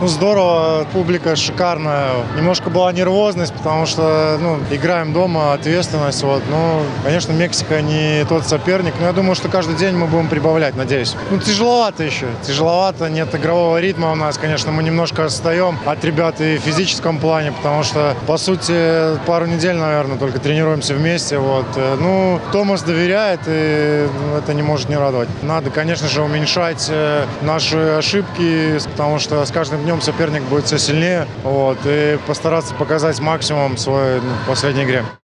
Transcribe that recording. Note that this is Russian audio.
Ну, здорово, публика шикарная. Немножко была нервозность, потому что, играем дома, ответственность, вот. Ну, конечно, Мексика не тот соперник, но я думаю, что каждый день мы будем прибавлять, надеюсь. Ну, тяжеловато еще, тяжеловато, нет игрового ритма у нас, конечно, мы немножко отстаем от ребят и в физическом плане, потому что, по сути, пару недель, наверное, только тренируемся вместе, вот. Ну, Томас доверяет, и это не может не радовать. Надо, конечно же, уменьшать наши ошибки, потому что с каждым днем соперник будет все сильнее, вот, и постараться показать максимум в своей последней игре.